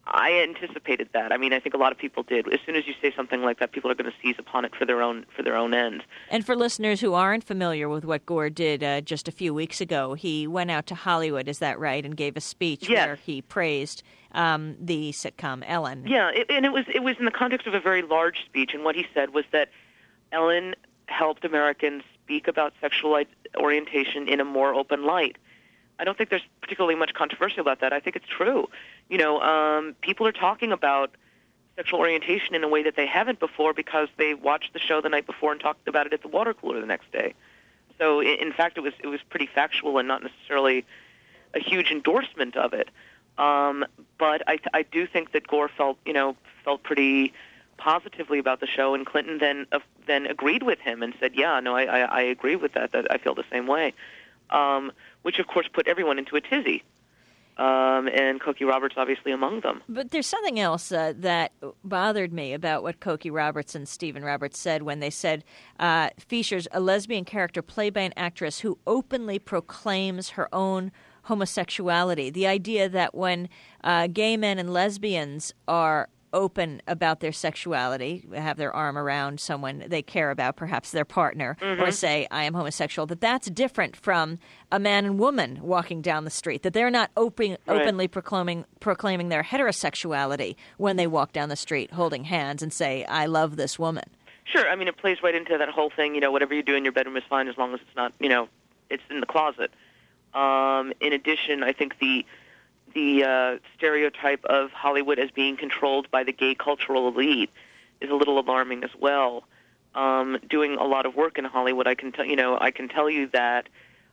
I anticipated that. I mean, I think a lot of people did. As soon as you say something like that, people are going to seize upon it for their own ends. And for listeners who aren't familiar with what Gore did just a few weeks ago, he went out to Hollywood, is that right, and gave a speech where he praised the sitcom Ellen. Yeah, and it was in the context of a very large speech, and what he said was that Ellen helped Americans speak about sexual orientation in a more open light. I don't think there's particularly much controversy about that. I think it's true. You know, people are talking about sexual orientation in a way that they haven't before because they watched the show the night before and talked about it at the water cooler the next day. So, in fact, it was pretty factual and not necessarily a huge endorsement of it. But I do think that Gore felt pretty positively about the show, and Clinton then agreed with him and said, "Yeah, no, I agree with that. That I feel the same way." Which, of course, put everyone into a tizzy, and Cokie Roberts obviously among them. But there's something else that bothered me about what Cokie Roberts and Stephen Roberts said when they said features a lesbian character played by an actress who openly proclaims her own homosexuality. The idea that when gay men and lesbians are open about their sexuality, have their arm around someone they care about, perhaps their partner, or say, I am homosexual, that's different from a man and woman walking down the street, that they're not openly proclaiming their heterosexuality when they walk down the street holding hands and say, I love this woman. Sure. I mean, it plays right into that whole thing, whatever you do in your bedroom is fine as long as it's not, it's in the closet. In addition, I think the stereotype of Hollywood as being controlled by the gay cultural elite is a little alarming as well. Doing a lot of work in Hollywood, I can tell you that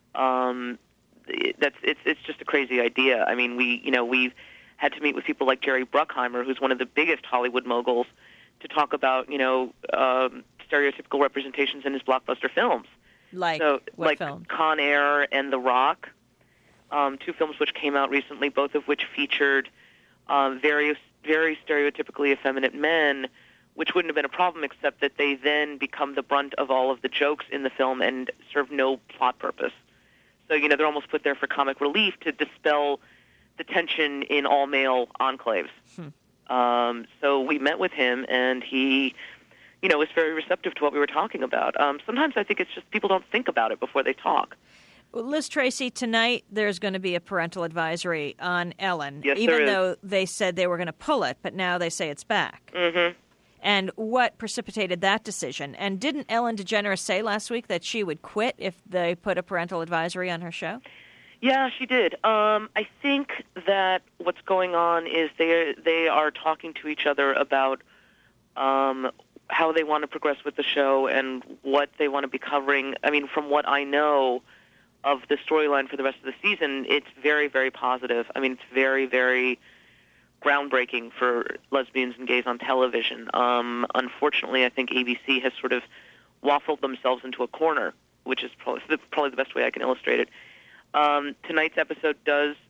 it's just a crazy idea. I mean, we've had to meet with people like Jerry Bruckheimer, who's one of the biggest Hollywood moguls, to talk about stereotypical representations in his blockbuster films. Like film? Con Air and The Rock. Two films which came out recently, both of which featured very stereotypically effeminate men, which wouldn't have been a problem except that they then become the brunt of all of the jokes in the film and serve no plot purpose. So, they're almost put there for comic relief to dispel the tension in all-male enclaves. So we met with him, and he, was very receptive to what we were talking about. Sometimes I think it's just people don't think about it before they talk. Well, Liz Tracy, tonight there's going to be a parental advisory on Ellen, yes, even though they said they were going to pull it, but now they say it's back. Mm-hmm. And what precipitated that decision? And didn't Ellen DeGeneres say last week that she would quit if they put a parental advisory on her show? Yeah, she did. I think that what's going on is they are talking to each other about how they want to progress with the show and what they want to be covering. I mean, from what I know of the storyline for the rest of the season, it's very, very positive. I mean, it's very, very groundbreaking for lesbians and gays on television. Unfortunately, I think ABC has sort of waffled themselves into a corner, which is probably the best way I can illustrate it. Tonight's episode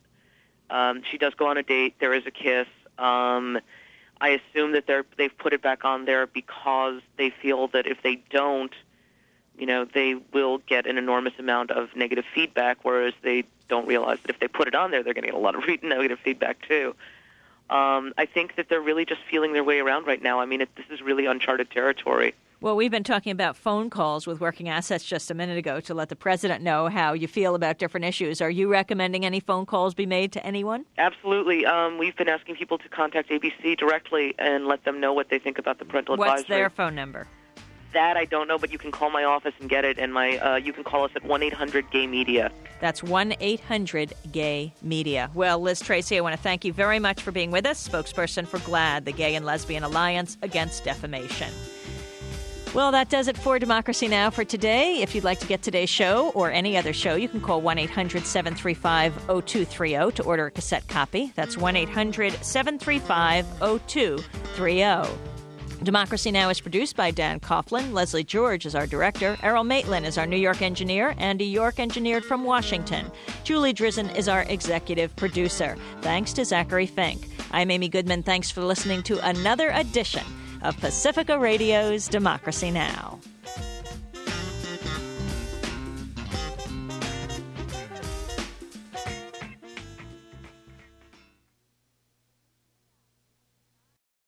she does go on a date. There is a kiss. I assume that they've put it back on there because they feel that if they don't, they will get an enormous amount of negative feedback, whereas they don't realize that if they put it on there, they're going to get a lot of negative feedback, too. I think that they're really just feeling their way around right now. I mean, this is really uncharted territory. Well, we've been talking about phone calls with Working Assets just a minute ago to let the president know how you feel about different issues. Are you recommending any phone calls be made to anyone? Absolutely. We've been asking people to contact ABC directly and let them know what they think about the parental advisory. What's their phone number? That I don't know, but you can call my office and get it, and you can call us at 1-800-GAY-MEDIA. That's 1-800-GAY-MEDIA. Well, Liz Tracy, I want to thank you very much for being with us, spokesperson for GLAAD, the Gay and Lesbian Alliance Against Defamation. Well, that does it for Democracy Now! For today. If you'd like to get today's show or any other show, you can call 1-800-735-0230 to order a cassette copy. That's 1-800-735-0230. Democracy Now! Is produced by Dan Coughlin. Leslie George is our director. Errol Maitland is our New York engineer. Andy York engineered from Washington. Julie Drizzen is our executive producer. Thanks to Zachary Fink. I'm Amy Goodman. Thanks for listening to another edition of Pacifica Radio's Democracy Now!